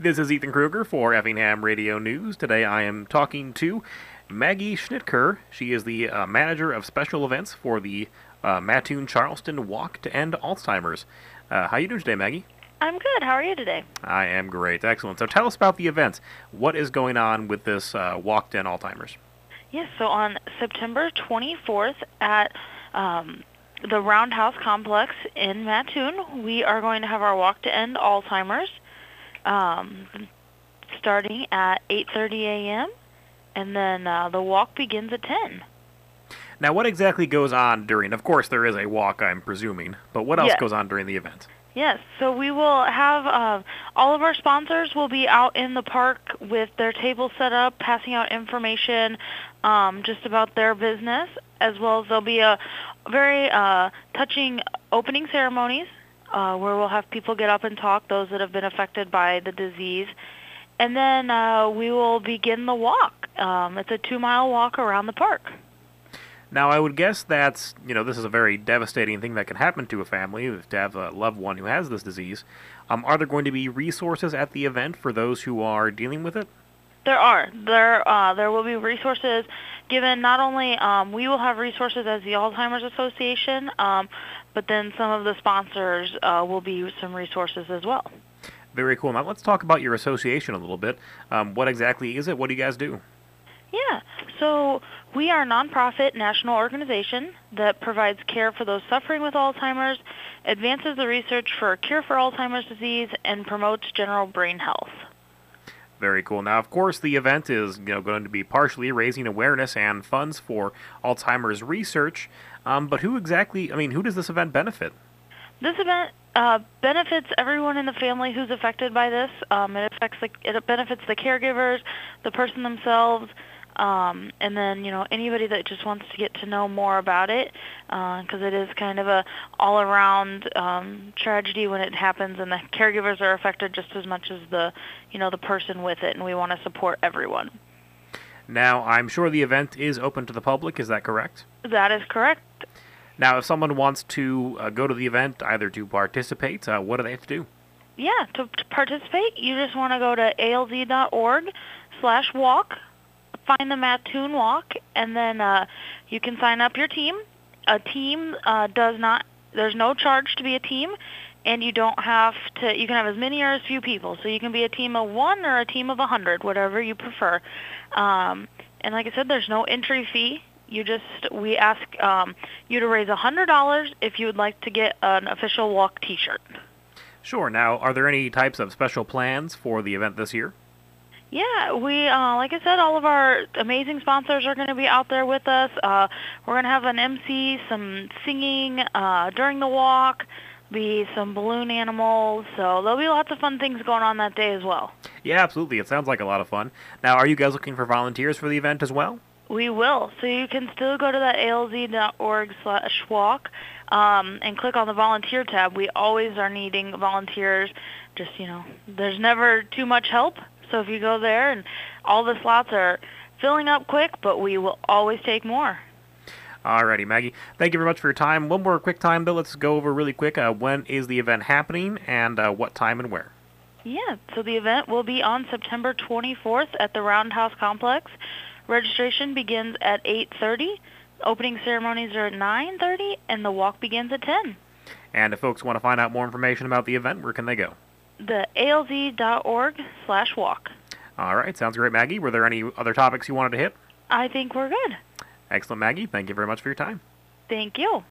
This is Ethan Kruger for Effingham Radio News. Today I am talking to Maggie Schnitker. She is the manager of special events for the Mattoon Charleston Walk to End Alzheimer's. How are you doing today, Maggie? I'm good. How are you today? I am great. Excellent. So tell us about the event. What is going on with this Walk to End Alzheimer's? Yes, so on September 24th at the Roundhouse Complex in Mattoon, we are going to have our Walk to End Alzheimer's starting at 8:30 a.m., and then the walk begins at 10. Now, what exactly goes on during? Of course, there is a walk, I'm presuming, but what else Yes. goes on during the event? Yes, so we will have all of our sponsors will be out in the park with their tables set up, passing out information just about their business, as well as there'll be a very touching opening ceremonies where we'll have people get up and talk, those that have been affected by the disease. And then we will begin the walk. It's a 2-mile walk around the park. Now, I would guess that, this is a very devastating thing that can happen to a family, to have a loved one who has this disease. Are there going to be resources at the event for those who are dealing with it? There are. There will be resources given. Not only we will have resources as the Alzheimer's Association, but then some of the sponsors will be some resources as well. Very cool. Now, let's talk about your association a little bit. What exactly is it? What do you guys do? Yeah, so we are a nonprofit national organization that provides care for those suffering with Alzheimer's, advances the research for a cure for Alzheimer's disease, and promotes general brain health. Very cool. Now, of course, the event is going to be partially raising awareness and funds for Alzheimer's research. But who does this event benefit? This event benefits everyone in the family who's affected by this. It benefits the caregivers, the person themselves, and then anybody that just wants to get to know more about it, because it is kind of a all-around tragedy when it happens, and the caregivers are affected just as much as the person with it, and we want to support everyone. Now, I'm sure the event is open to the public. Is that correct? That is correct. Now, if someone wants to go to the event, either to participate, what do they have to do? Yeah, to participate, you just want to go to alz.org/walk, find the Mattoon Walk, and then you can sign up your team. A team there's no charge to be a team, and you can have as many or as few people. So you can be a team of 1 or a team of 100, whatever you prefer. And like I said, there's no entry fee. We ask you to raise $100 if you would like to get an official walk T-shirt. Sure. Now, are there any types of special plans for the event this year? Yeah, we like I said, all of our amazing sponsors are going to be out there with us. We're going to have an MC, some singing during the walk, be some balloon animals. So there'll be lots of fun things going on that day as well. Yeah, absolutely. It sounds like a lot of fun. Now, are you guys looking for volunteers for the event as well? We will. So you can still go to that alz.org/walk and click on the volunteer tab. We always are needing volunteers. Just, there's never too much help. So if you go there, and all the slots are filling up quick, but we will always take more. Alrighty, Maggie. Thank you very much for your time. One more quick time, though. Let's go over really quick. When is the event happening, and what time and where? Yeah, so the event will be on September 24th at the Roundhouse Complex. Registration begins at 8:30. Opening ceremonies are at 9:30, and the walk begins at 10. And if folks want to find out more information about the event, where can they go? The alz.org/walk. All right, sounds great, Maggie. Were there any other topics you wanted to hit? I think we're good. Excellent, Maggie. Thank you very much for your time. Thank you.